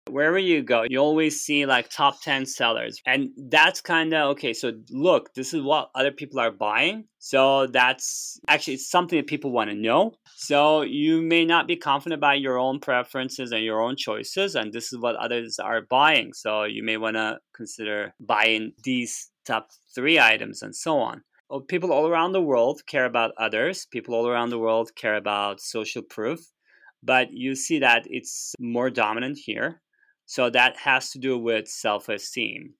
Wherever you go, you always see like top 10 sellers. And that's kind of okay. So look, this is what other people are buying. So that's actually it's something that people want to know. So you may not be confident about your own preferences and your own choices. And this is what others are buying. So you may want to consider buying these top 3 items and so on. People all around the world care about others. People all around the world care about social proof. But you see that it's more dominant here. So that has to do with self-esteem.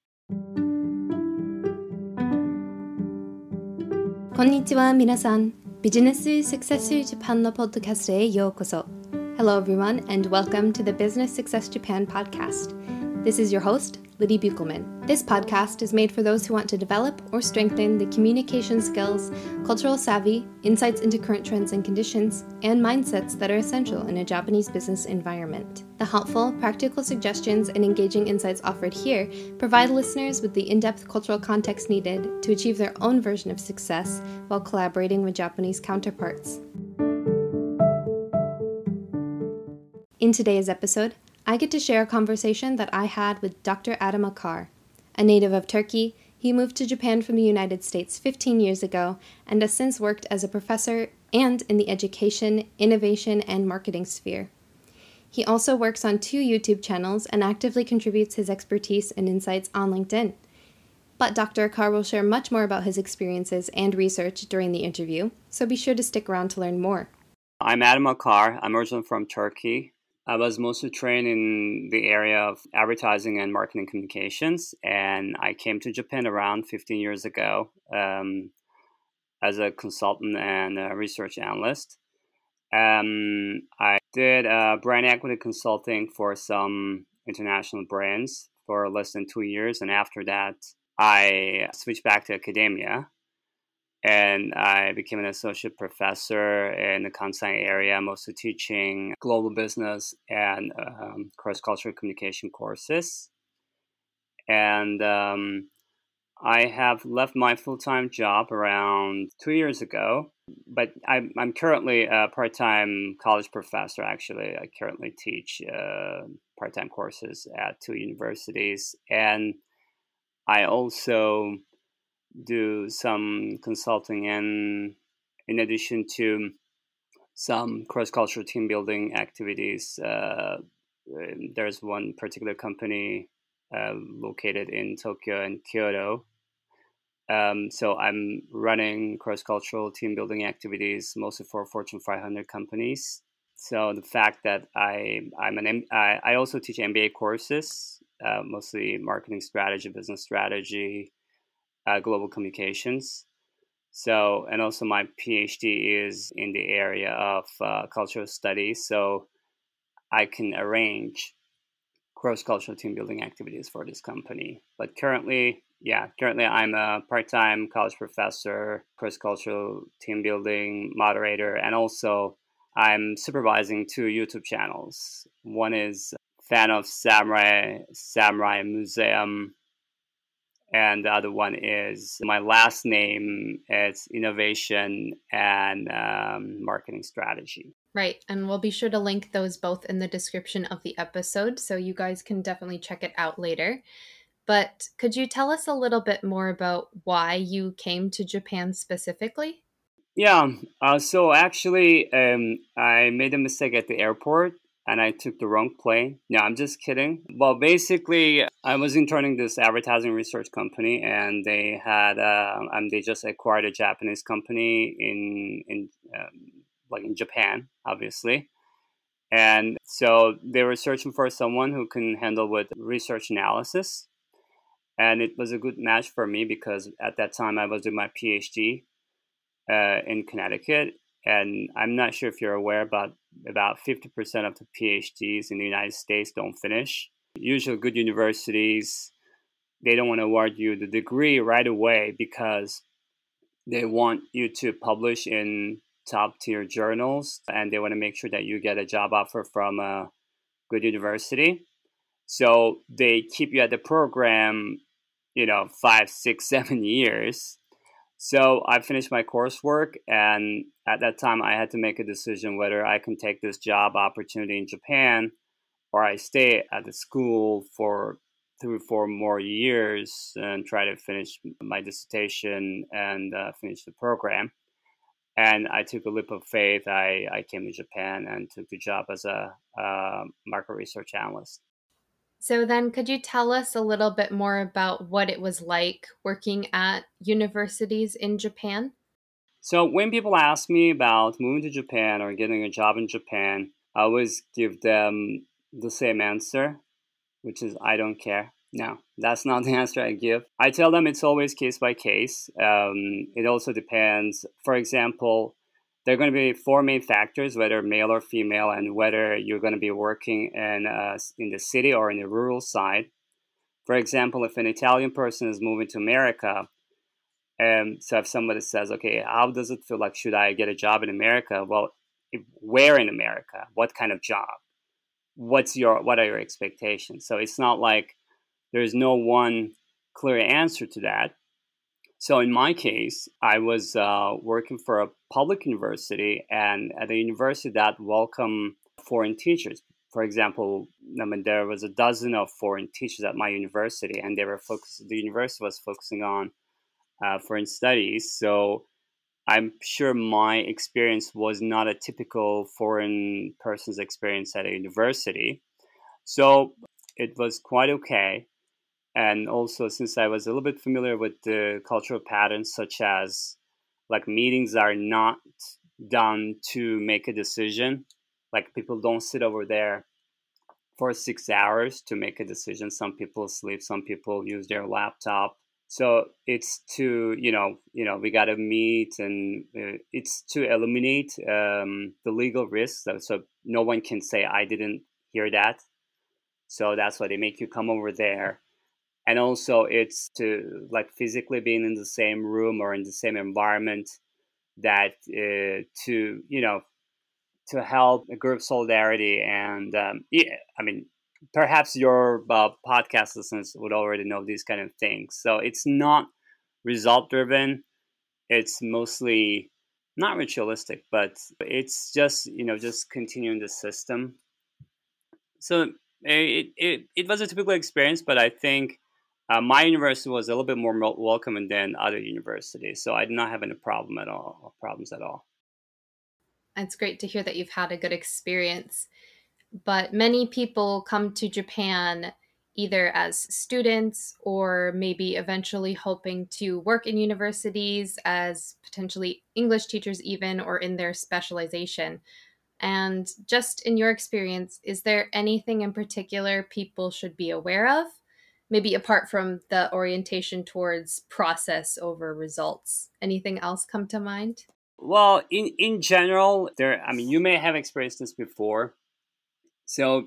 こんにちは皆さん。ビジネスサクセスジャパンのポッドキャストへようこそ。Hello everyone and welcome to the Business Success Japan podcast. This is your host, Liddy Buchelman. This podcast is made for those who want to develop or strengthen the communication skills, cultural savvy, insights into current trends and conditions, and mindsets that are essential in a Japanese business environment. The helpful, practical suggestions and engaging insights offered here provide listeners with the in-depth cultural context needed to achieve their own version of success while collaborating with Japanese counterparts. In today's episode, I get to share a conversation that I had with Dr. Adam Akar. A native of Turkey, he moved to Japan from the United States 15 years ago and has since worked as a professor and in the education, innovation, and marketing sphere. He also works on 2 YouTube channels and actively contributes his expertise and insights on LinkedIn. But Dr. Akar will share much more about his experiences and research during the interview, so be sure to stick around to learn more. I'm Adam Akar. I'm originally from Turkey. I was mostly trained in the area of advertising and marketing communications, and I came to Japan around 15 years ago as a consultant and a research analyst. I did brand equity consulting for some international brands for less than 2 years, and after that, I switched back to academia. And I became an associate professor in the Kansai area, mostly teaching global business and cross-cultural communication courses. And I have left my full-time job around 2 years ago, but I'm currently a part-time college professor, actually. I currently teach part-time courses at 2 universities. And I also do some consulting and in addition to some cross-cultural team building activities. There's one particular company located in Tokyo and Kyoto. So I'm running cross-cultural team building activities mostly for Fortune 500 companies. So the fact that I also teach MBA courses, mostly marketing strategy, business strategy, global communications. So, and also my PhD is in the area of cultural studies. So I can arrange cross-cultural team building activities for this company. But currently I'm a part-time college professor, cross-cultural team building moderator, and also I'm supervising 2 YouTube channels. One is Fan of Samurai Museum, and the other one is my last name. It's Innovation and Marketing Strategy. Right, and we'll be sure to link those both in the description of the episode, so you guys can definitely check it out later. But could you tell us a little bit more about why you came to Japan specifically? Yeah, so actually I made a mistake at the airport and I took the wrong plane. No, I'm just kidding. Well, basically, I was interning this advertising research company, and they had they just acquired a Japanese company in Japan, obviously. And so they were searching for someone who can handle with research analysis, and it was a good match for me because at that time I was doing my PhD in Connecticut. And I'm not sure if you're aware, but about 50% of the PhDs in the United States don't finish. Usually good universities, they don't want to award you the degree right away because they want you to publish in top tier journals and they want to make sure that you get a job offer from a good university. So they keep you at the program, 5, 6, 7 years. So I finished my coursework, and at that time I had to make a decision whether I can take this job opportunity in Japan or I stay at the school for 3 or 4 more years and try to finish my dissertation and finish the program. And I took a leap of faith. I came to Japan and took the job as a market research analyst. So then could you tell us a little bit more about what it was like working at universities in Japan? So when people ask me about moving to Japan or getting a job in Japan, I always give them the same answer, which is I don't care. No, that's not the answer I give. I tell them it's always case by case. It also depends. For example, there are going to be 4 main factors, whether male or female, and whether you're going to be working in the city or in the rural side. For example, if an Italian person is moving to America, so if somebody says, okay, how does it feel like, should I get a job in America? Well, where in America? What kind of job? What are your expectations? So it's not like there's no one clear answer to that. So in my case, I was working for a public university, and at a university that welcomed foreign teachers. For example, there was a dozen of foreign teachers at my university, and the university was focusing on foreign studies. So I'm sure my experience was not a typical foreign person's experience at a university. So it was quite okay. And also, since I was a little bit familiar with the cultural patterns, such as like meetings are not done to make a decision, like people don't sit over there for 6 hours to make a decision. Some people sleep, some people use their laptop. So it's to we got to meet, and it's to eliminate the legal risks. So no one can say I didn't hear that. So that's why they make you come over there. And also it's to like physically being in the same room or in the same environment, that to help group solidarity. And perhaps your podcast listeners would already know these kind of things. So it's not result driven. It's mostly not ritualistic, but it's just continuing the system. So it was a typical experience, but I think my university was a little bit more welcoming than other universities, so I did not have any problems at all. It's great to hear that you've had a good experience. But many people come to Japan either as students or maybe eventually hoping to work in universities as potentially English teachers, even, or in their specialization. And just in your experience, is there anything in particular people should be aware of? Maybe apart from the orientation towards process over results. Anything else come to mind? Well, in general, you may have experienced this before. So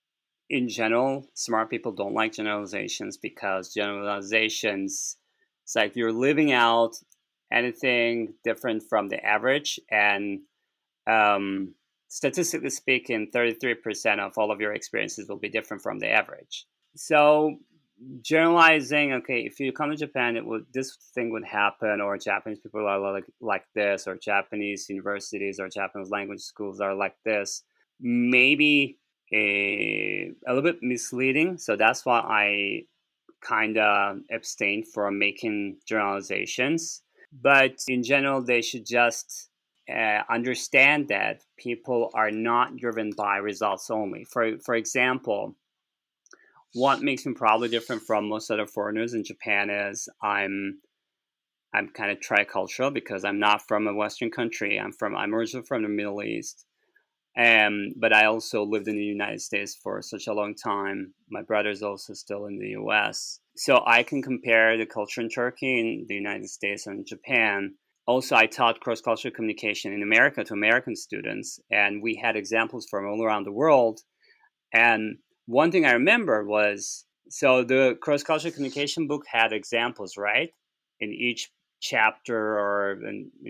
in general, smart people don't like generalizations, because generalizations, it's like you're living out anything different from the average. And statistically speaking, 33% of all of your experiences will be different from the average. So generalizing, okay, if you come to Japan, this thing would happen, or Japanese people are like this, or Japanese universities or Japanese language schools are like this, maybe a little bit misleading. So that's why I kind of abstain from making generalizations. But in general, they should just understand that people are not driven by results only. For example, what makes me probably different from most other foreigners in Japan is I'm kind of tricultural, because I'm not from a Western country. I'm originally from the Middle East. But I also lived in the United States for such a long time. My brother's also still in the US. So I can compare the culture in Turkey, in the United States, and Japan. Also, I taught cross-cultural communication in America to American students, and we had examples from all around the world. And one thing I remember was, so the cross-cultural communication book had examples, right? In each chapter, or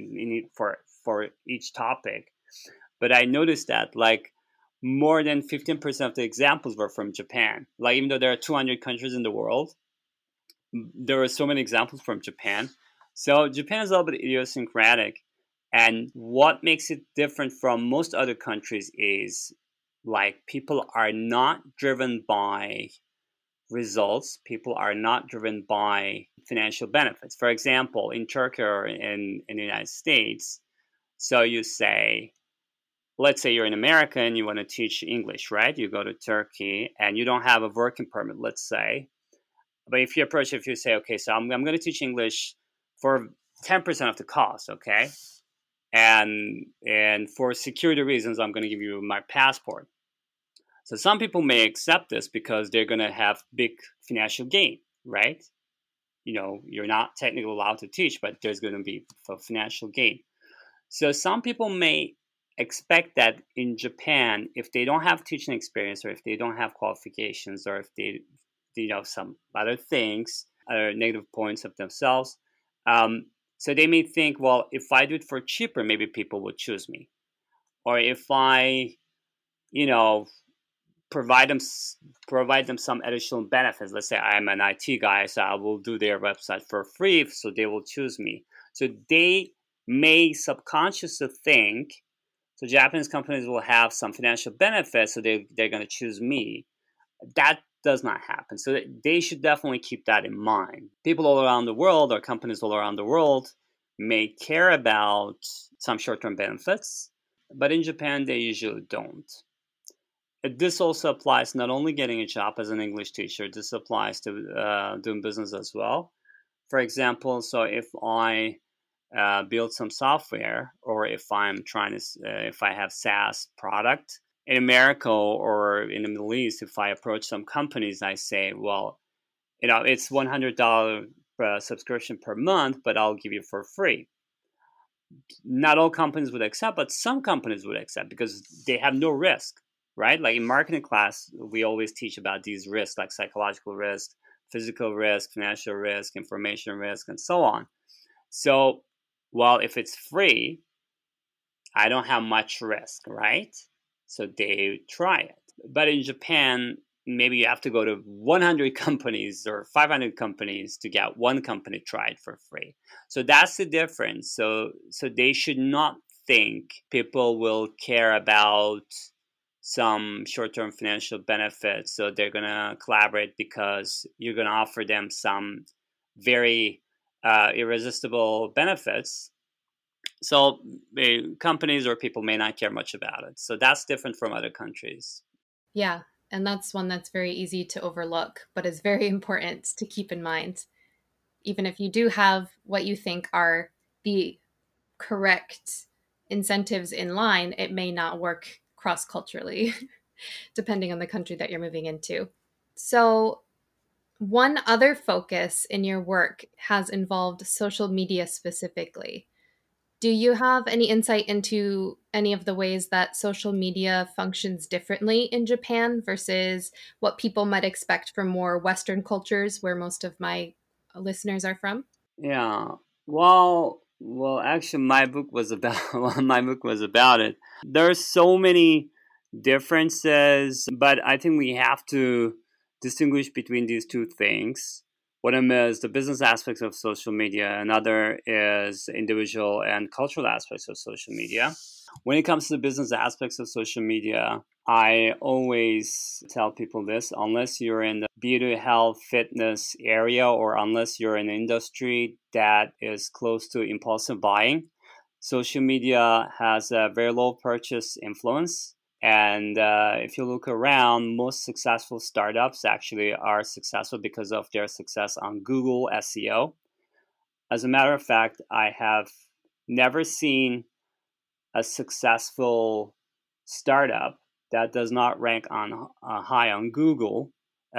for each topic. But I noticed that like more than 15% of the examples were from Japan. Like, even though there are 200 countries in the world, there were so many examples from Japan. So Japan is a little bit idiosyncratic. And what makes it different from most other countries is like people are not driven by results. People are not driven by financial benefits. For example, in Turkey or in the United States, so you say, let's say you're in America and you want to teach English, right? You go to Turkey and you don't have a working permit, let's say. But if you say, okay, so I'm going to teach English for 10% of the cost, okay? And for security reasons, I'm going to give you my passport. So some people may accept this because they're going to have big financial gain, right? You're not technically allowed to teach, but there's going to be a financial gain. So some people may expect that in Japan, if they don't have teaching experience or if they don't have qualifications or if they some other things, other negative points of themselves, so they may think, well, if I do it for cheaper, maybe people would choose me. Or if I, provide them some additional benefits. Let's say I'm an IT guy, so I will do their website for free, so they will choose me. So they may subconsciously think, so Japanese companies will have some financial benefits, so they're going to choose me. That does not happen. So they should definitely keep that in mind. People all around the world or companies all around the world may care about some short-term benefits, but in Japan, they usually don't. This also applies not only getting a job as an English teacher, this applies to doing business as well. For example, so if I build some software, or if I'm if I have SaaS product in America or in the Middle East, if I approach some companies, I say, well, it's $100 subscription per month, but I'll give you for free. Not all companies would accept, but some companies would accept because they have no risk, right? Like in marketing class, we always teach about these risks, like psychological risk, physical risk, financial risk, information risk, and so on. So, well, if it's free, I don't have much risk, right? So they try it. But in Japan, maybe you have to go to 100 companies or 500 companies to get one company tried for free. So that's the difference. So they should not think people will care about some short-term financial benefits. So they're going to collaborate because you're going to offer them some very irresistible benefits. So companies or people may not care much about it. So that's different from other countries. Yeah, and that's one that's very easy to overlook, but is very important to keep in mind. Even if you do have what you think are the correct incentives in line, it may not work cross-culturally, depending on the country that you're moving into. So one other focus in your work has involved social media specifically. Do you have any insight into any of the ways that social media functions differently in Japan versus what people might expect from more Western cultures where most of my listeners are from? Yeah. Well, actually, my book was about it. There are so many differences, but I think we have to distinguish between these two things. One of them is the business aspects of social media, another is individual and cultural aspects of social media. When it comes to the business aspects of social media, I always tell people this: unless you're in the beauty, health, fitness area, or unless you're in an industry that is close to impulsive buying, social media has a very low purchase influence. And if you look around, most successful startups actually are successful because of their success on Google SEO. As a matter of fact, I have never seen a successful startup that does not rank on high on Google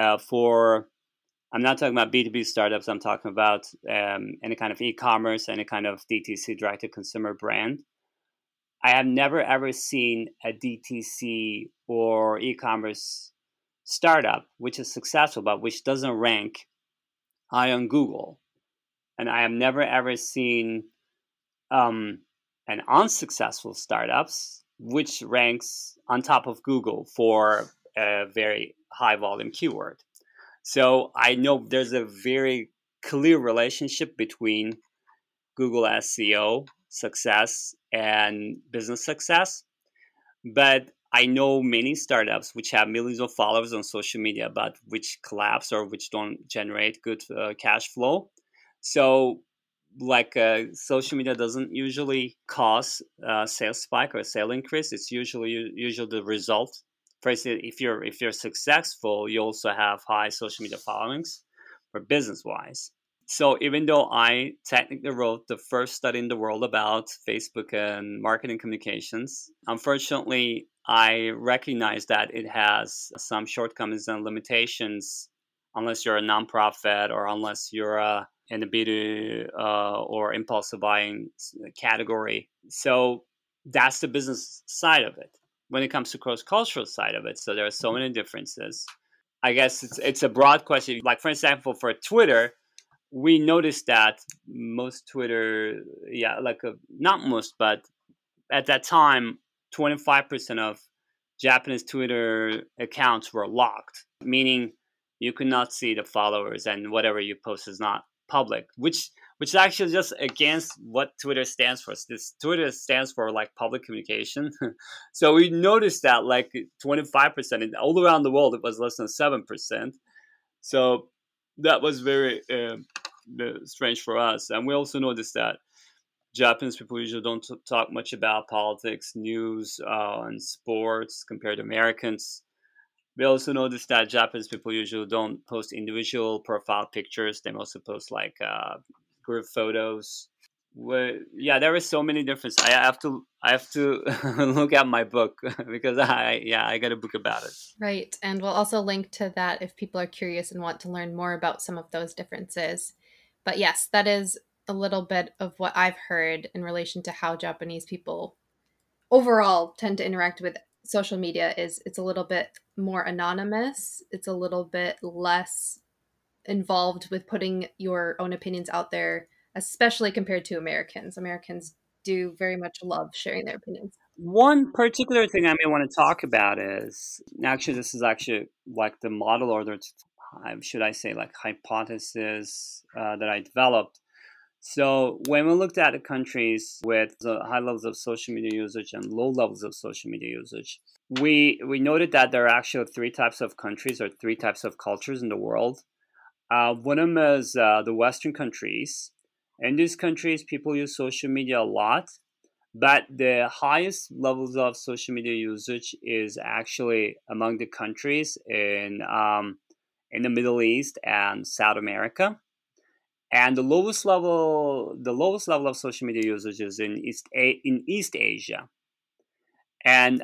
I'm not talking about B2B startups. I'm talking about any kind of e-commerce, any kind of DTC, direct-to-consumer brand. I have never, ever seen a DTC or e-commerce startup which is successful, but which doesn't rank high on Google. And I have never, ever seen an unsuccessful startups which ranks on top of Google for a very high volume keyword. So I know there's a very clear relationship between Google SEO success and business success. But I know many startups which have millions of followers on social media, but which collapse or which don't generate good cash flow. So, like social media doesn't usually cause a sales spike or a sale increase. It's usually the result. First, if you're successful, you also have high social media followings, for business wise. So even though I technically wrote the first study in the world about Facebook and marketing communications, unfortunately, I recognize that it has some shortcomings and limitations unless you're a nonprofit or unless you're in the B2 or impulsive buying category. So that's the business side of it. When it comes to cross-cultural side of it, so there are so many differences. I guess it's a broad question. Like, for example, for Twitter, we noticed that most Twitter, not most, but at that time, 25% of Japanese Twitter accounts were locked, meaning you could not see the followers and whatever you post is not public, which is actually just against what Twitter stands for. This Twitter stands for like public communication. So we noticed that like 25%, and all around the world it was less than 7%. So that was very strange for us. And we also noticed that Japanese people usually don't talk much about politics, news, and sports compared to Americans. We also noticed that Japanese people usually don't post individual profile pictures. They mostly post like group photos. Yeah, there were so many differences. I have to look at my book because I got a book about it. Right. And we'll also link to that if people are curious and want to learn more about some of those differences. But yes, that is a little bit of what I've heard in relation to how Japanese people overall tend to interact with social media. Is it's a little bit more anonymous. It's a little bit less involved with putting your own opinions out there, especially compared to Americans. Americans do very much love sharing their opinions. One particular thing I may want to talk about is actually this is actually like the model, or the should I say like hypothesis that I developed. So when we looked at the countries with high levels of social media usage and low levels of social media usage, we noted that there are actually three types of countries or three types of cultures in the world. One of them is the Western countries. In these countries, people use social media a lot, but the highest levels of social media usage is actually among the countries in the Middle East and South America. And the lowest level of social media usage is in East Asia. And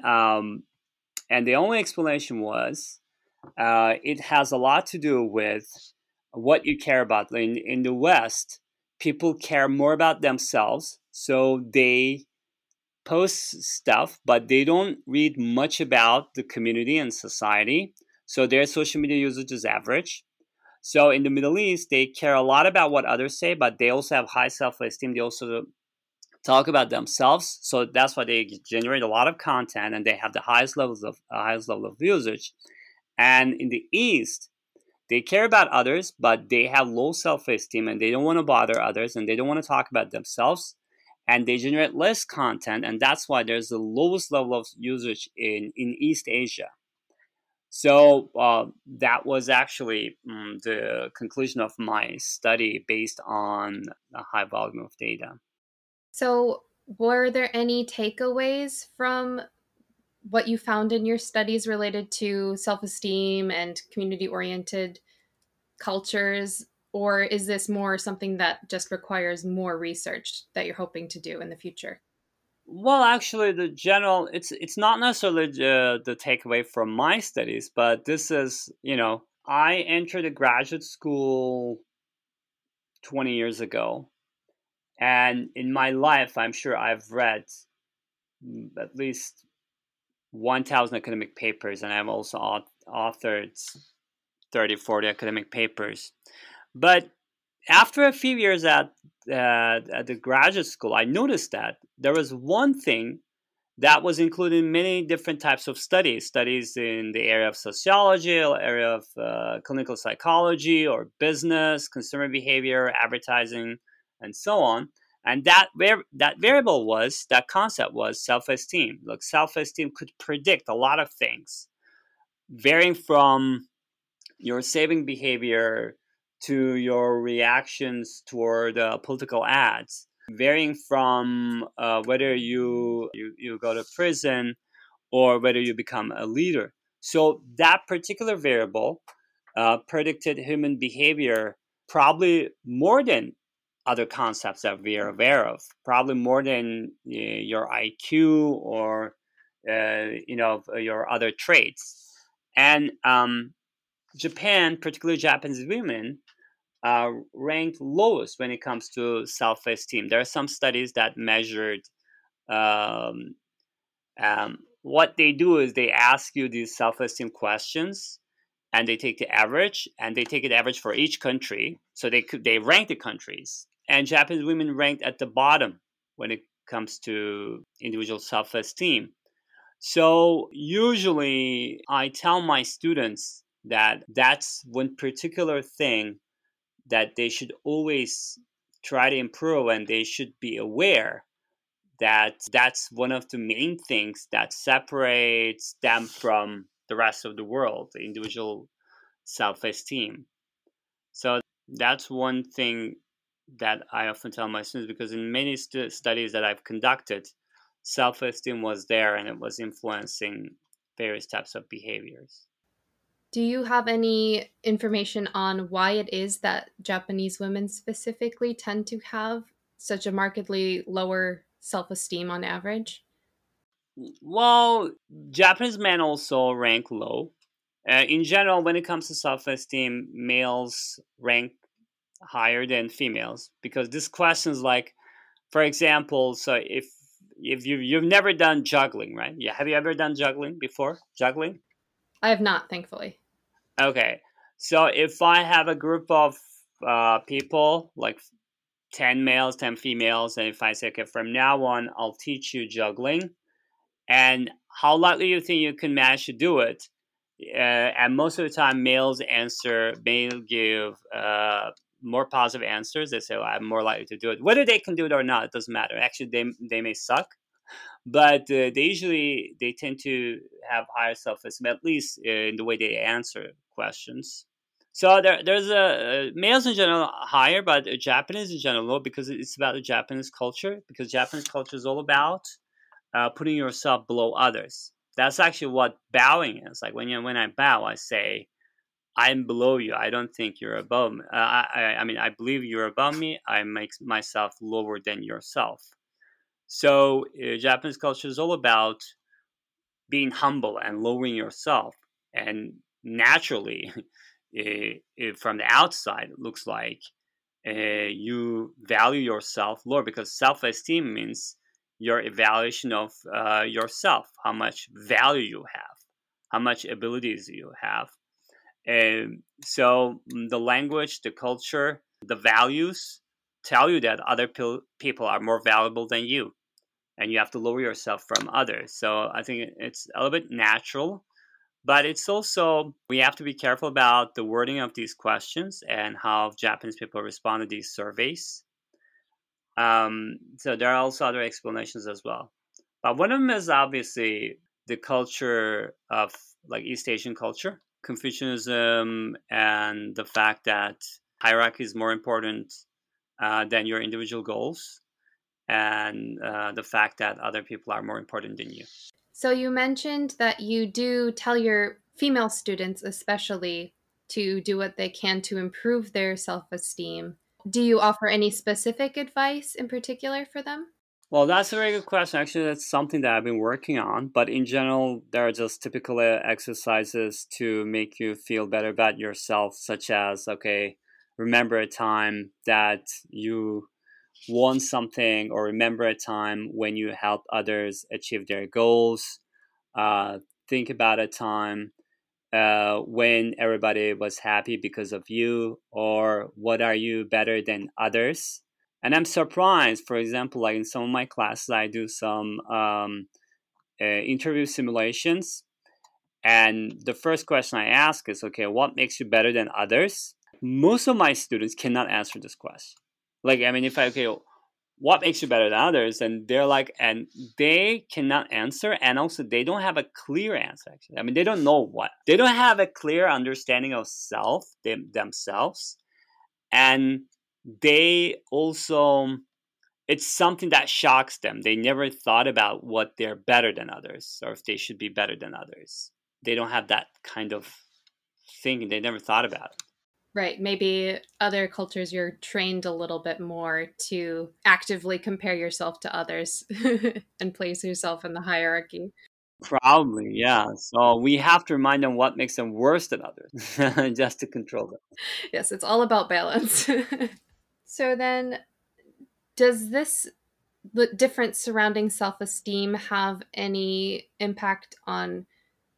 the only explanation was it has a lot to do with what you care about. In the West, people care more about themselves, so they post stuff, but they don't read much about the community and society. So their social media usage is average. So in the Middle East, they care a lot about what others say, but they also have high self-esteem. They also talk about themselves. So that's why they generate a lot of content, and they have the highest level of usage. And in the East, they care about others, but they have low self-esteem, and they don't want to bother others, and they don't want to talk about themselves, and they generate less content, and that's why there's the lowest level of usage in East Asia. So that was actually the conclusion of my study based on a high volume of data. So, were there any takeaways from what you found in your studies related to self-esteem and community-oriented cultures, or is this more something that just requires more research that you're hoping to do in the future? Well, actually, it's not necessarily the takeaway from my studies, but this is, I entered a graduate school 20 years ago, and in my life, I'm sure I've read at least 1,000 academic papers, and I've also authored 30, 40 academic papers. But after a few years at the graduate school, I noticed that there was one thing that was included in many different types of studies in the area of sociology, area of clinical psychology, or business, consumer behavior, advertising, and so on. And that that concept was self-esteem. Like self-esteem could predict a lot of things, varying from your saving behavior to your reactions toward political ads, varying from whether you go to prison or whether you become a leader. So that particular variable predicted human behavior probably more than other concepts that we are aware of, probably more than your IQ or your other traits. And Japan, particularly Japanese women, ranked lowest when it comes to self-esteem. There are some studies that measured um, what they do is they ask you these self-esteem questions, and they take the average, and they take the average for each country. So they rank the countries, and Japanese women ranked at the bottom when it comes to individual self-esteem. So usually I tell my students that that's one particular thing that they should always try to improve, and they should be aware that that's one of the main things that separates them from the rest of the world, the individual self-esteem. So that's one thing that I often tell my students, because in many studies that I've conducted, self-esteem was there and it was influencing various types of behaviors. Do you have any information on why it is that Japanese women specifically tend to have such a markedly lower self-esteem on average? Well, Japanese men also rank low. In general, when it comes to self-esteem, males rank higher than females, because this question is like, for example, so if you've never done juggling, right? Yeah, have you ever done juggling before? Juggling? I have not, thankfully. Okay, so if I have a group of people, like 10 males, 10 females, and if I say, okay, from now on, I'll teach you juggling, and how likely you think you can manage to do it? And most of the time, males give more positive answers. They say, well, I'm more likely to do it. Whether they can do it or not, it doesn't matter. Actually, they may suck, but they tend to have higher self-esteem, at least in the way they answer questions. So there's males in general higher, but Japanese in general low, because it's about the Japanese culture. Because Japanese culture is all about putting yourself below others. That's actually what bowing is. Like when I bow, I say, I'm below you. I don't think you're above me. I mean, I believe you're above me. I make myself lower than yourself. So Japanese culture is all about being humble and lowering yourself. And naturally, from the outside, it looks like you value yourself lower, because self-esteem means your evaluation of yourself, how much value you have, how much abilities you have. And so the language, the culture, the values tell you that other people are more valuable than you, and you have to lower yourself from others. So I think it's a little bit natural, but it's also, we have to be careful about the wording of these questions and how Japanese people respond to these surveys. So there are also other explanations as well. But one of them is obviously the culture of like East Asian culture, Confucianism, and the fact that hierarchy is more important than your individual goals, and the fact that other people are more important than you. So you mentioned that you do tell your female students especially to do what they can to improve their self-esteem. Do you offer any specific advice in particular for them? Well, that's a very good question. Actually, that's something that I've been working on. But in general, there are just typical exercises to make you feel better about yourself, such as, okay, remember a time that you won something, or remember a time when you helped others achieve their goals. Think about a time when everybody was happy because of you, or what are you better than others. And I'm surprised, for example, like in some of my classes, I do some interview simulations. And the first question I ask is, okay, what makes you better than others? Most of my students cannot answer this question. Like, I mean, if I, okay, what makes you better than others? And they're like, and they cannot answer, and also they don't have a clear answer. Actually, I mean, they don't know what, they don't have a clear understanding of self themselves, and they also, it's something that shocks them. They never thought about what they're better than others, or if they should be better than others. They don't have that kind of thinking. They never thought about it. Right. Maybe other cultures, you're trained a little bit more to actively compare yourself to others and place yourself in the hierarchy. Probably, yeah. So we have to remind them what makes them worse than others, just to control them. Yes, it's all about balance. So then, does this the difference surrounding self-esteem have any impact on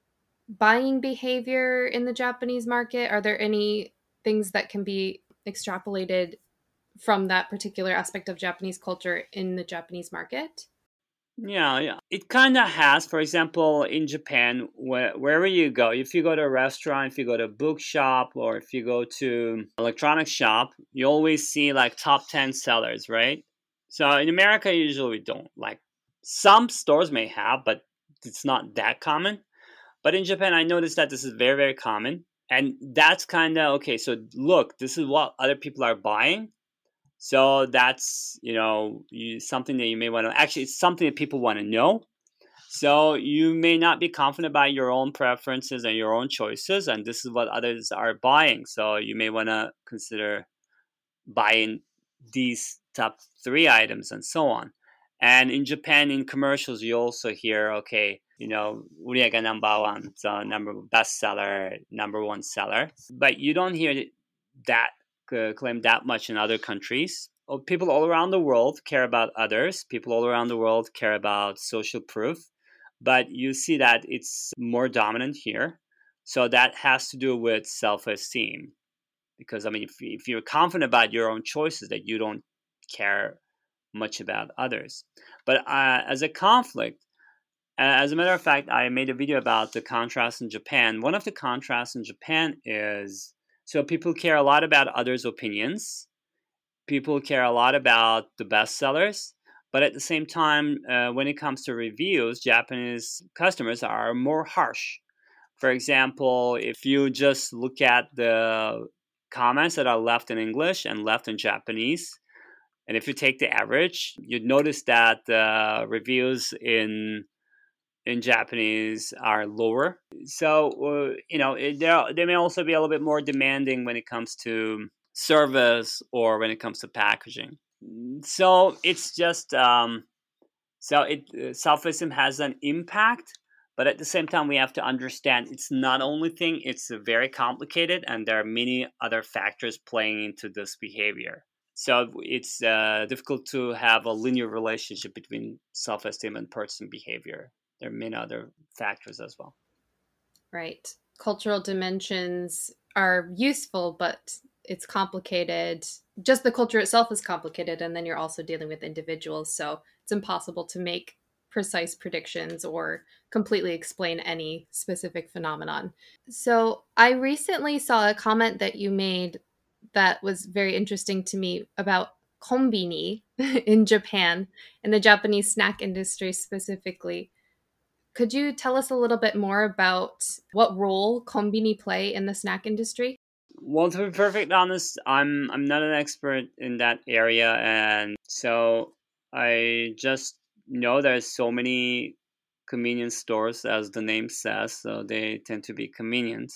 buying behavior in the Japanese market? Are there any things that can be extrapolated from that particular aspect of Japanese culture in the Japanese market? Yeah, yeah. It kind of has. For example, in Japan, wherever you go, if you go to a restaurant, if you go to a bookshop, or if you go to electronics shop, you always see like top 10 sellers, right? So in America, usually we don't. Like some stores may have, but it's not that common. But in Japan, I noticed that this is very, very common. And that's kind of okay. So look, this is what other people are buying. So that's, something that you may want to, actually, it's something that people want to know. So you may not be confident about your own preferences and your own choices, and this is what others are buying. So you may want to consider buying these top three items and so on. And in Japan, in commercials, you also hear, okay, 우리가 number one, so number bestseller, number one seller. But you don't hear that claim that much in other countries. People all around the world care about others. People all around the world care about social proof. But you see that it's more dominant here. So that has to do with self-esteem. Because, I mean, if you're confident about your own choices, that you don't care much about others. But as a conflict, as a matter of fact, I made a video about the contrast in Japan. One of the contrasts in Japan is, so people care a lot about others' opinions. People care a lot about the bestsellers. But at the same time, when it comes to reviews, Japanese customers are more harsh. For example, if you just look at the comments that are left in English and left in Japanese, and if you take the average, you'd notice that the reviews in Japanese are lower. So, they may also be a little bit more demanding when it comes to service or when it comes to packaging. So it's just, self-esteem has an impact, but at the same time, we have to understand it's not only thing, it's very complicated, and there are many other factors playing into this behavior. So it's difficult to have a linear relationship between self-esteem and person behavior. There are many other factors as well. Right. Cultural dimensions are useful, but it's complicated. Just the culture itself is complicated, and then you're also dealing with individuals. So it's impossible to make precise predictions or completely explain any specific phenomenon. So I recently saw a comment that you made that was very interesting to me about konbini in Japan and the Japanese snack industry specifically. Could you tell us a little bit more about what role konbini play in the snack industry? Well, to be perfectly honest, I'm not an expert in that area, and so I just know there's so many convenience stores, as the name says, so they tend to be convenient.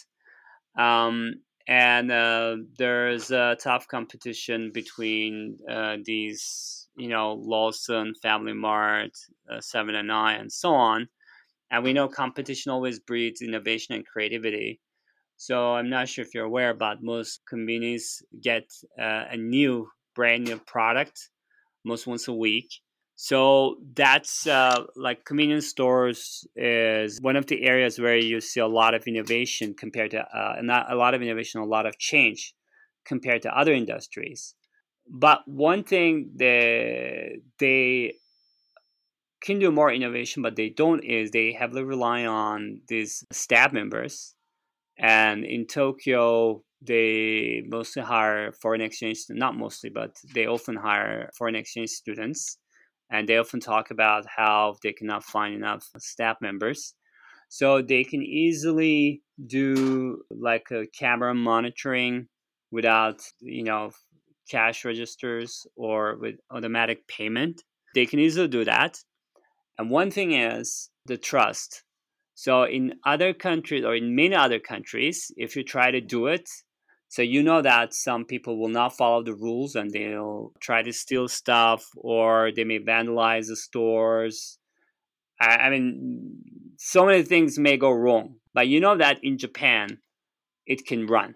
And there's a tough competition between these, Lawson, Family Mart, Seven and I, and so on. And we know competition always breeds innovation and creativity. So I'm not sure if you're aware, but most convenience get a brand new product most once a week. So that's like convenience stores is one of the areas where you see a lot of innovation compared to, not a lot of innovation, a lot of change compared to other industries. But one thing that they can do more innovation, but they don't, is they heavily rely on these staff members. And in Tokyo, they mostly hire foreign exchange, not mostly, but they often hire foreign exchange students. And they often talk about how they cannot find enough staff members. So they can easily do like a camera monitoring without, cash registers or with automatic payment. They can easily do that. And one thing is the trust. So in other countries or in many other countries, if you try to do it, so you know that some people will not follow the rules and they'll try to steal stuff or they may vandalize the stores. I mean, so many things may go wrong. But you know that in Japan, it can run.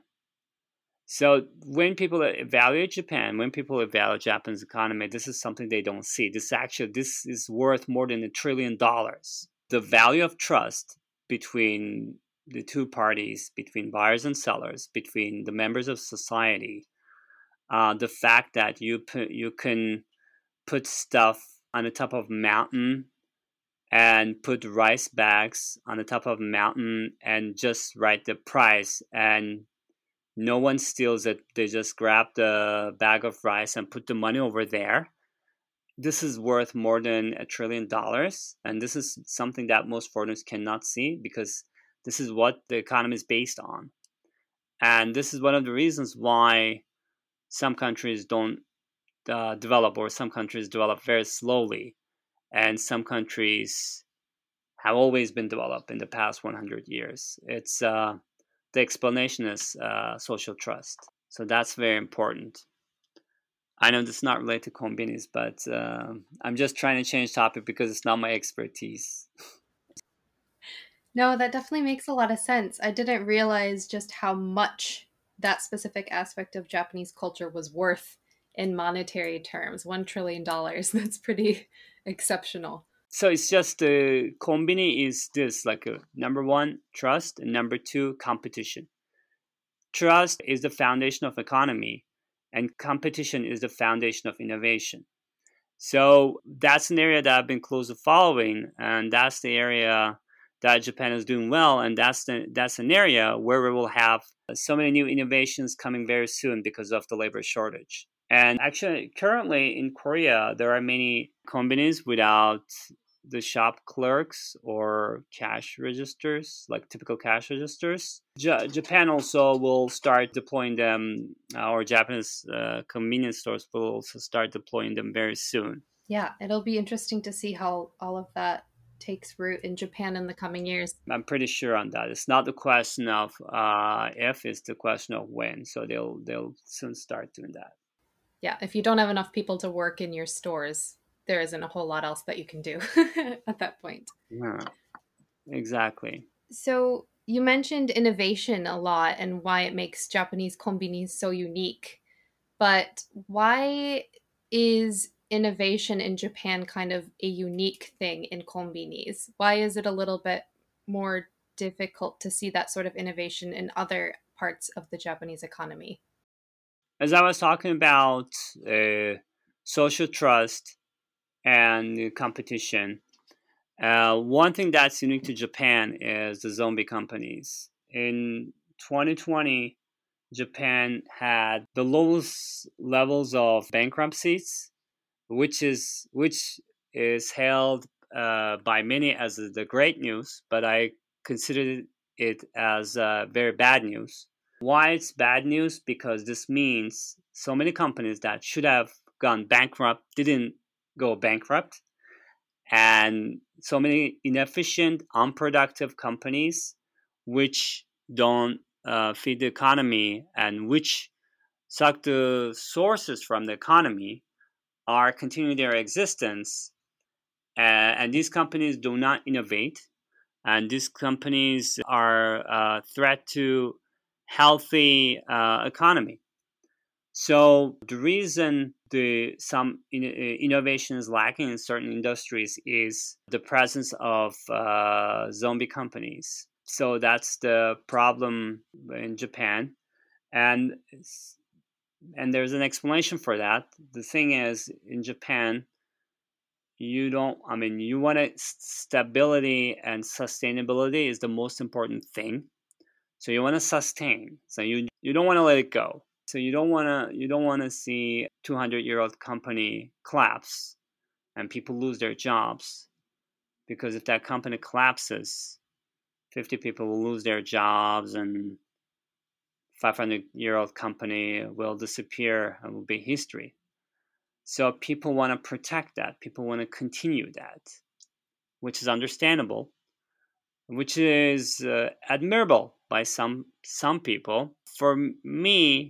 So when people evaluate Japan, when people evaluate Japan's economy, this is something they don't see. This is worth more than $1 trillion. The value of trust between the two parties, between buyers and sellers, between the members of society, the fact that you can put stuff on the top of a mountain and put rice bags on the top of a mountain and just write the price and no one steals it. They just grab the bag of rice and put the money over there. This is worth more than $1 trillion. And this is something that most foreigners cannot see because this is what the economy is based on. And this is one of the reasons why some countries don't develop, or some countries develop very slowly. And some countries have always been developed in the past 100 years. It's the explanation is social trust. So that's very important. I know this is not related to konbinis, but I'm just trying to change topic because it's not my expertise. No, that definitely makes a lot of sense. I didn't realize just how much that specific aspect of Japanese culture was worth in monetary terms. $1 trillion. That's pretty exceptional. So it's just the konbini is this, like number one, trust, and number two, competition. Trust is the foundation of economy, and competition is the foundation of innovation. So that's an area that I've been closely following, and that's the area that Japan is doing well, and that's an area where we will have so many new innovations coming very soon because of the labor shortage. And actually, currently in Korea, there are many konbinis without the shop clerks or cash registers, like typical cash registers. Japan also will start deploying them, or Japanese convenience stores will also start deploying them very soon. Yeah, it'll be interesting to see how all of that takes root in Japan in the coming years. I'm pretty sure on that. It's not the question of if, it's the question of when. So they'll soon start doing that. Yeah, if you don't have enough people to work in your stores, there isn't a whole lot else that you can do at that point. Yeah, exactly. So you mentioned innovation a lot and why it makes Japanese konbinis so unique. But why is innovation in Japan kind of a unique thing in konbinis? Why is it a little bit more difficult to see that sort of innovation in other parts of the Japanese economy? As I was talking about social trust and competition, one thing that's unique to Japan is the zombie companies. In 2020, Japan had the lowest levels of bankruptcies, which is hailed by many as the great news, but I consider it as very bad news. Why it's bad news? Because this means so many companies that should have gone bankrupt didn't go bankrupt, and so many inefficient, unproductive companies which don't feed the economy and which suck the sources from the economy are continuing their existence. And these companies do not innovate, and these companies are a threat to healthy economy. So the reason some innovation is lacking in certain industries is the presence of zombie companies. So that's the problem in Japan, and there's an explanation for that. The thing is, in Japan, you want stability, and sustainability is the most important thing. So you want to sustain. So you don't want to let it go. So you don't want to see 200-year-old company collapse and people lose their jobs, because if that company collapses, 50 people will lose their jobs and 500-year-old company will disappear and will be history. So people want to protect that. People want to continue that, which is understandable, which is admirable by some people. For me,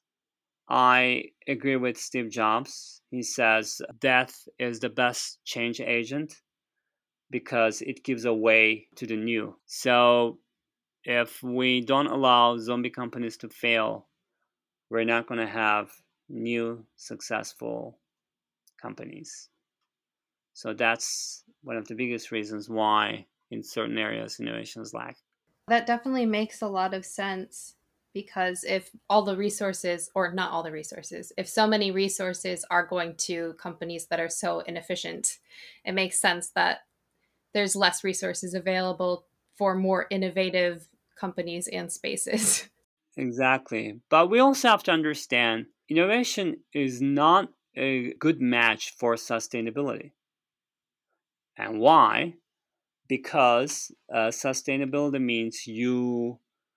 I agree with Steve Jobs. He says death is the best change agent because it gives a way to the new. So if we don't allow zombie companies to fail, we're not going to have new successful companies. So that's one of the biggest reasons why in certain areas innovations lack. That definitely makes a lot of sense, because if all the resources, or not all the resources, if so many resources are going to companies that are so inefficient, it makes sense that there's less resources available for more innovative companies and spaces. Exactly. But we also have to understand innovation is not a good match for sustainability. And why? Because sustainability means you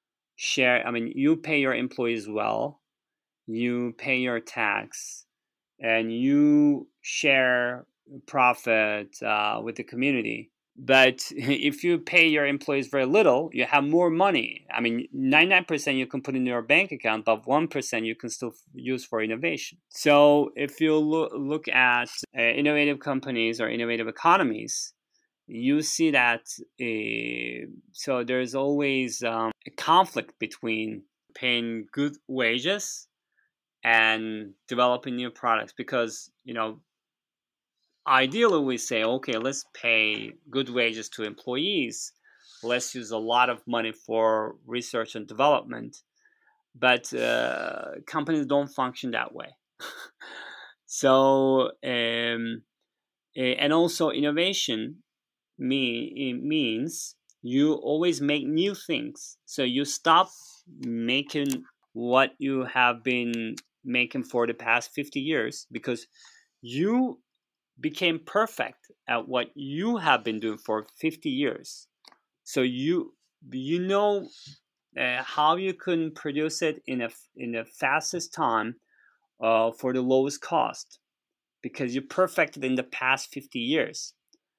pay your employees well, you pay your tax, and you share profit with the community. But if you pay your employees very little, you have more money. 99% you can put in your bank account, but 1% you can still use for innovation. So if you look at innovative companies or innovative economies, you see that so there's always a conflict between paying good wages and developing new products, because ideally we say, okay, let's pay good wages to employees, let's use a lot of money for research and development, but companies don't function that way. So and also innovation means you always make new things. So you stop making what you have been making for the past 50 years because you became perfect at what you have been doing for 50 years. So you know how you can produce it in the fastest time for the lowest cost, because you perfected in the past 50 years.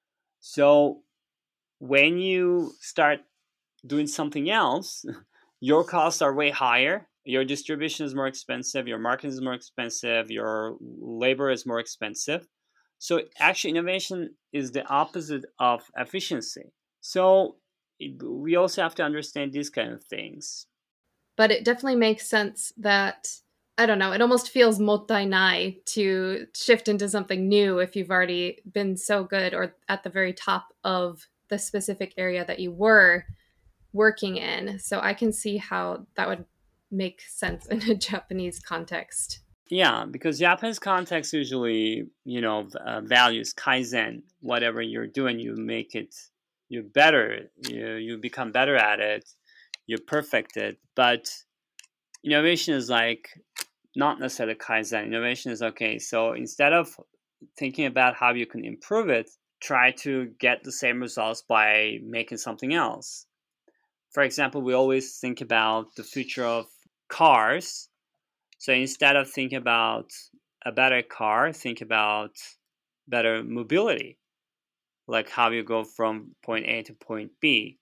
So when you start doing something else, your costs are way higher. Your distribution is more expensive. Your marketing is more expensive. Your labor is more expensive. So actually, innovation is the opposite of efficiency. So we also have to understand these kind of things. But it definitely makes sense that, I don't know, it almost feels mottainai to shift into something new if you've already been so good or at the very top of the specific area that you were working in. So I can see how that would make sense in a Japanese context. Yeah, because Japanese context usually, values kaizen. Whatever you're doing, you make it, you better, you become better at it, you perfect it. But innovation is like not necessarily kaizen. Innovation is okay. So instead of thinking about how you can improve it, try to get the same results by making something else. For example, we always think about the future of cars. So instead of thinking about a better car, think about better mobility, like how you go from point A to point B.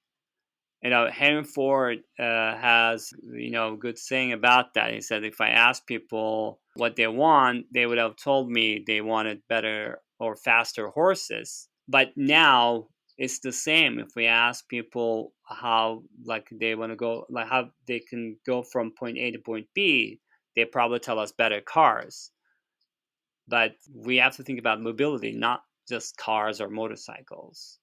Henry Ford has, good saying about that. He said, if I asked people what they want, they would have told me they wanted better or faster horses. But now it's the same. If we ask people how, they want to go, how they can go from point A to point B, they probably tell us better cars. But we have to think about mobility, not just cars or motorcycles.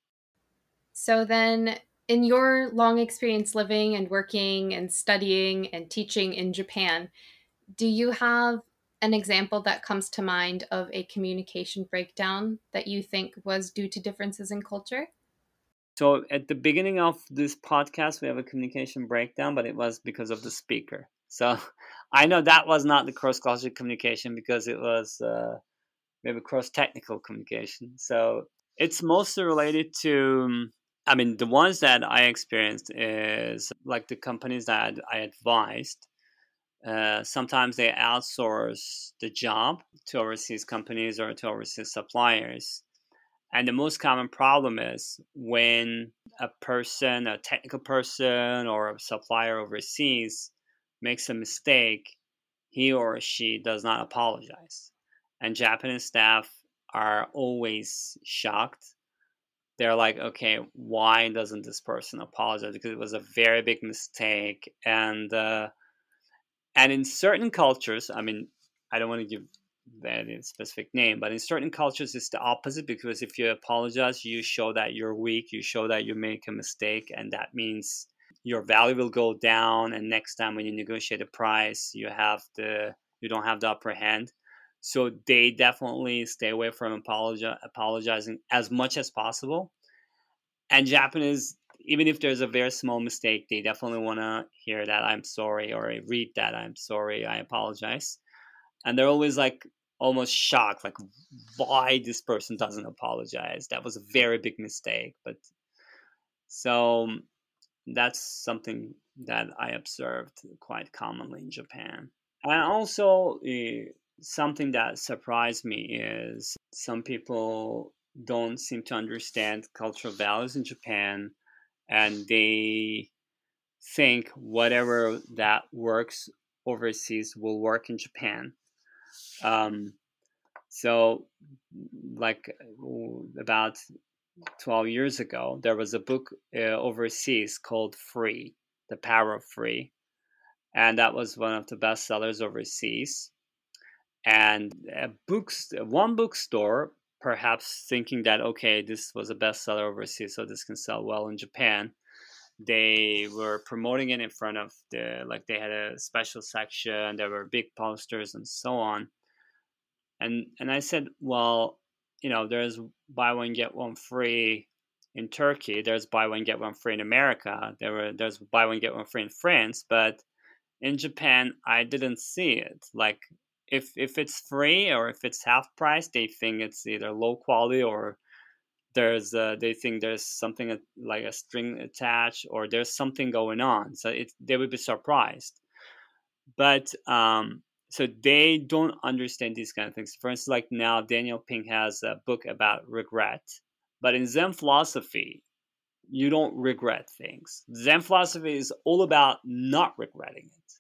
So then, in your long experience living and working and studying and teaching in Japan, do you have an example that comes to mind of a communication breakdown that you think was due to differences in culture? So at the beginning of this podcast, we have a communication breakdown, but it was because of the speaker. So I know that was not the cross-cultural communication because it was maybe cross-technical communication. So it's mostly related to, I mean, the ones that I experienced is like the companies that I advised. Sometimes they outsource the job to overseas companies or to overseas suppliers. And the most common problem is when a person, a technical person or a supplier overseas makes a mistake, he or she does not apologize. And Japanese staff are always shocked. They're like, okay, why doesn't this person apologize? Because it was a very big mistake. And in certain cultures, I mean, I don't want to give that a specific name, but in certain cultures, it's the opposite because if you apologize, you show that you're weak, you show that you make a mistake, and that means your value will go down. And next time when you negotiate a price, you don't have the upper hand. So they definitely stay away from apologizing as much as possible. And Japanese, even if there's a very small mistake, they definitely want to hear that I'm sorry or read that I'm sorry, I apologize. And they're always like almost shocked, like why this person doesn't apologize. That was a very big mistake. But so that's something that I observed quite commonly in Japan. And also, something that surprised me is some people don't seem to understand cultural values in Japan, and they think whatever that works overseas will work in Japan. Um, so, like about 12 years ago, there was a book overseas called Free, The Power of Free. And that was one of the best sellers overseas. And one bookstore, perhaps thinking that, okay, this was a bestseller overseas, so this can sell well in Japan. They were promoting it in front of they had a special section, there were big posters and so on. And I said, well, there's buy one get one free in Turkey, there's buy one get one free in America, there's buy one get one free in France, but in Japan I didn't see it. Like if it's free or if it's half price, they think it's either low quality or they think there's something like a string attached or there's something going on. So they would be surprised. But so they don't understand these kind of things. For instance, like now Daniel Pink has a book about regret, but in Zen philosophy, you don't regret things. Zen philosophy is all about not regretting it.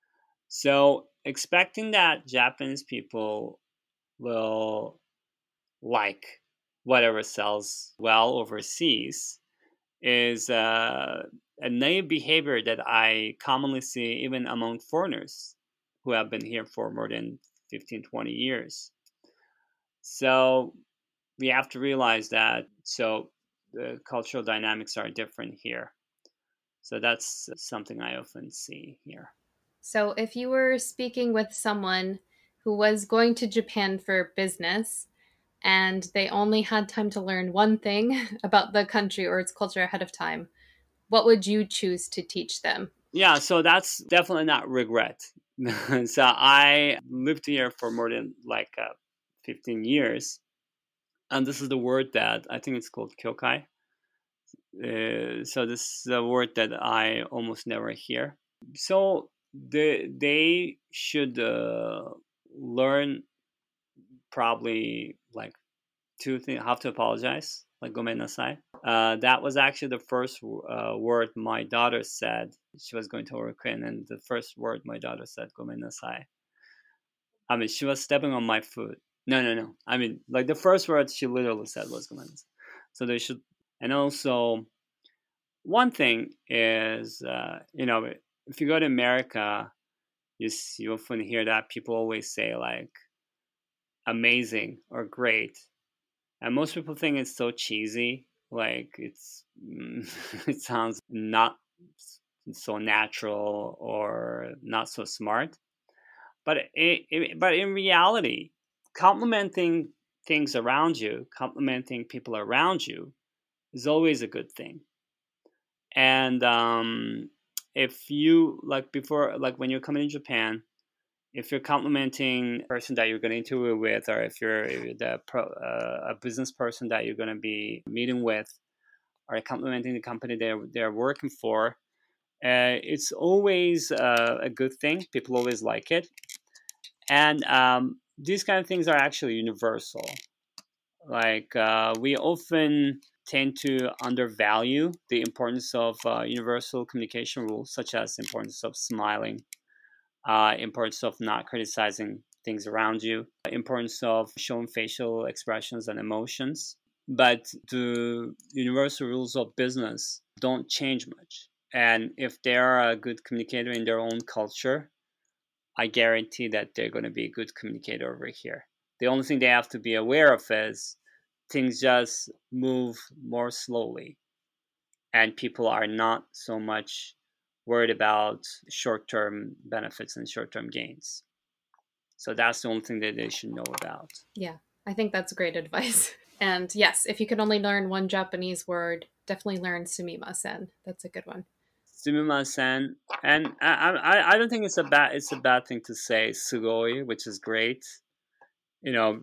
So expecting that Japanese people will like whatever sells well overseas is a naive behavior that I commonly see even among foreigners who have been here for more than 15, 20 years. So we have to realize that. So the cultural dynamics are different here. So that's something I often see here. So if you were speaking with someone who was going to Japan for business and they only had time to learn one thing about the country or its culture ahead of time, what would you choose to teach them? Yeah, so that's definitely not regret. So I lived here for more than 15 years. And this is the word that I think it's called kyokai. So this is a word that I almost never hear. So they should learn probably like two things: how to apologize, like gomen nasai. That was actually the first word my daughter said. She was going to work in, and the first word my daughter said, gomen nasai. I mean, she was stepping on my foot. No. I mean, like the first word she literally said was gomen nasai. So they should, and also one thing is, if you go to America, you often hear that people always say like amazing or great, and most people think it's so cheesy, like it sounds not so natural or not so smart. But but in reality, complimenting things around you, complimenting people around you, is always a good thing. And if you when you're coming to Japan, if you're complimenting the person that you're going to interview with, or if you're a business person that you're going to be meeting with, or complimenting the company they're working for, it's always a good thing. People always like it. And these kind of things are actually universal. Like we often tend to undervalue the importance of universal communication rules, such as the importance of smiling, importance of not criticizing things around you, importance of showing facial expressions and emotions. But the universal rules of business don't change much. And if they are a good communicator in their own culture, I guarantee that they're going to be a good communicator over here. The only thing they have to be aware of is things just move more slowly, and people are not so much worried about short-term benefits and short-term gains. So that's the only thing that they should know about. Yeah, I think that's great advice. And yes, if you could only learn one Japanese word, definitely learn sumimasen. That's a good one. Sumimasen. And I don't think it's a bad thing to say sugoi, which is great. You know,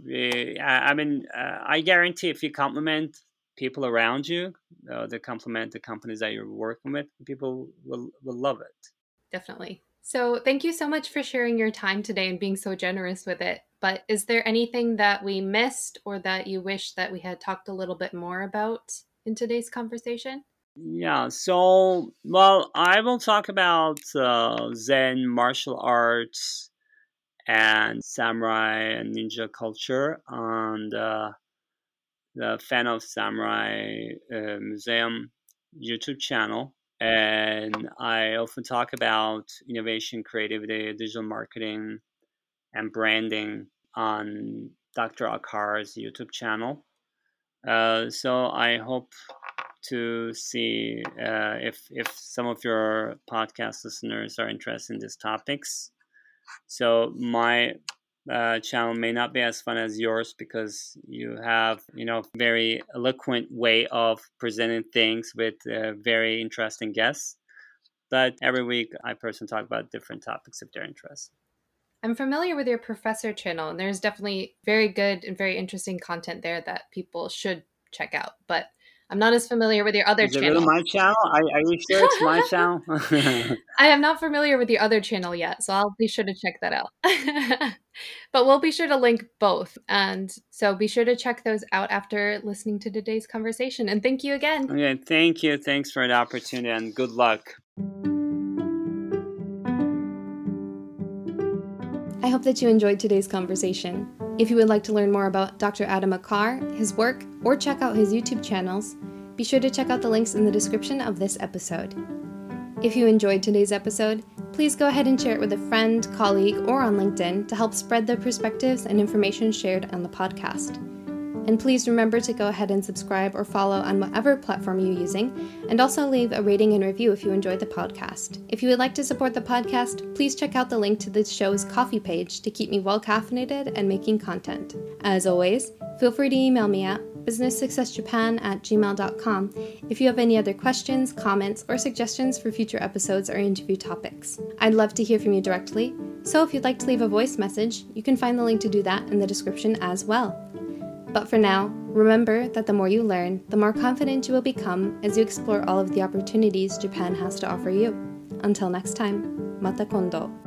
I guarantee if you compliment people around you, they compliment the companies that you're working with, people will love it. Definitely. So thank you so much for sharing your time today and being so generous with it. But is there anything that we missed or that you wish that we had talked a little bit more about in today's conversation? Yeah, so, well, I will talk about Zen martial arts and samurai and ninja culture on the Fan of Samurai Museum YouTube channel. And I often talk about innovation, creativity, digital marketing, and branding on Dr. Akar's YouTube channel. So I hope to see if some of your podcast listeners are interested in these topics. So my channel may not be as fun as yours because you have, very eloquent way of presenting things with very interesting guests. But every week I personally talk about different topics if they're interested. I'm familiar with your Professor channel, and there's definitely very good and very interesting content there that people should check out. But I'm not as familiar with your other channel. Is it really my channel? Are you sure it's my channel? I am not familiar with your other channel yet, so I'll be sure to check that out. But we'll be sure to link both. And so be sure to check those out after listening to today's conversation. And thank you again. Okay, thank you. Thanks for the opportunity and good luck. I hope that you enjoyed today's conversation. If you would like to learn more about Dr. Adam Akar, his work, or check out his YouTube channels, be sure to check out the links in the description of this episode. If you enjoyed today's episode, please go ahead and share it with a friend, colleague, or on LinkedIn to help spread the perspectives and information shared on the podcast. And please remember to go ahead and subscribe or follow on whatever platform you're using, and also leave a rating and review if you enjoyed the podcast. If you would like to support the podcast, please check out the link to the show's Ko-fi page to keep me well caffeinated and making content. As always, feel free to email me at businesssuccessjapan@gmail.com if you have any other questions, comments, or suggestions for future episodes or interview topics. I'd love to hear from you directly, so if you'd like to leave a voice message, you can find the link to do that in the description as well. But for now, remember that the more you learn, the more confident you will become as you explore all of the opportunities Japan has to offer you. Until next time, mata kondo.